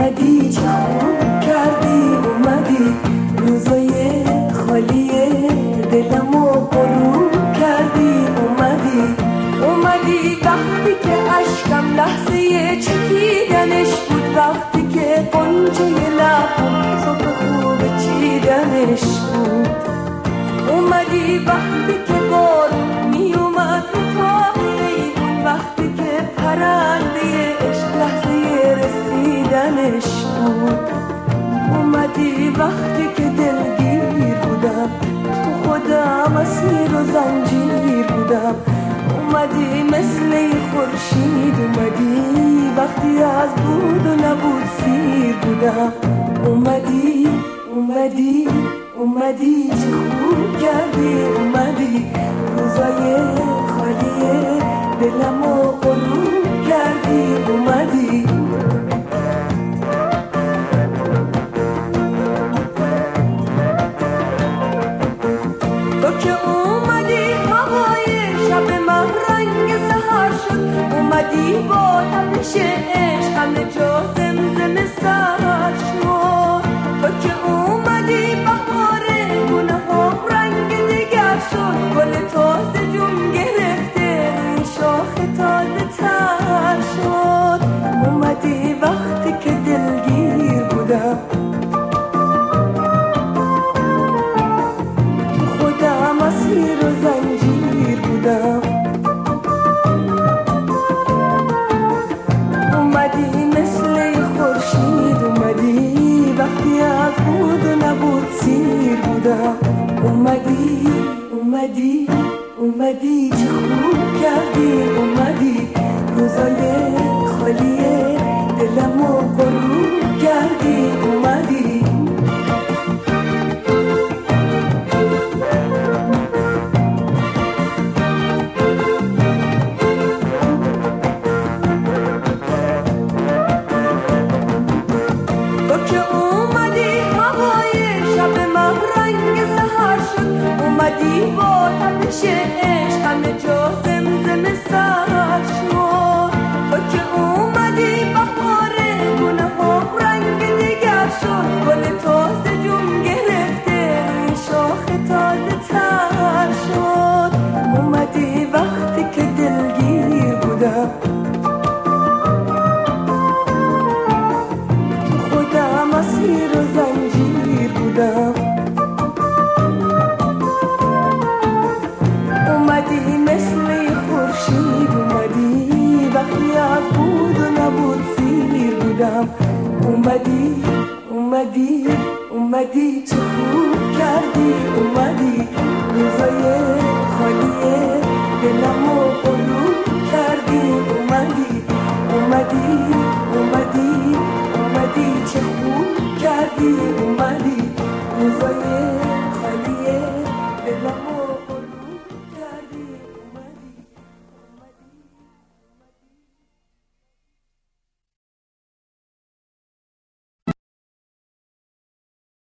اومدی چه خوب کردی اومدی، روزای خالی دلمو پرو کردی اومدی وقتی که اشکم لحظه چکیدنش بود، وقتی که قنچه لبم صبح خوب چیدنش بود، اومدی وقتی که بارون می اومد رو پای ایوون، وقتی که پرنده عشق لحظه رسیدنش بود، اومدی وقتی که دلگیر بودم تو خودم اسیر و زنجیر بودم، اومدی مثل خورشید اومدی وقتی از بود و نبود سیر بودم، اومدی چه خوب کردی اومدی، روزای خالی دلمو غروب کردی اومدی. تو که اومدی هوای شب من رنگ سحر شد، اومدی با تپش عشق همه جا زمزمه سر شد، تو که اومدی بهار گونه ها رنگ دیگر شد، گل تازه جون گرفته روی شاخ تازه تر شد، اومدی وقتی که دلگیر بودم تو خودم اسیر و زنجیر بودم، اومدی مثل خورشید اومدی وقتی از بود و نبود سیر بودم، اومدی چه خوب کردی اومدی، روزای خالی دلمو غروب کردی اومدی. تو که اومدی هوای شب من رنگ سحر شد، اومدی با تپش عشق همه جا زمزمه سر شد، تو که اومدی بهار گونه ها رنگ دیگر شد، گل تازه جون گرفته روی شاخ تازه تر شد، اومدی وقتی که دلگیر بودم تو خودم اسیر و زنجیر بودم، اومدی مثل خورشید اومدی وقتی از بود و نبود سیر بودم، اومدی چه خوب کردی اومدی، روزای خالی دلمو غروب کردی اومدی چه خوب کردی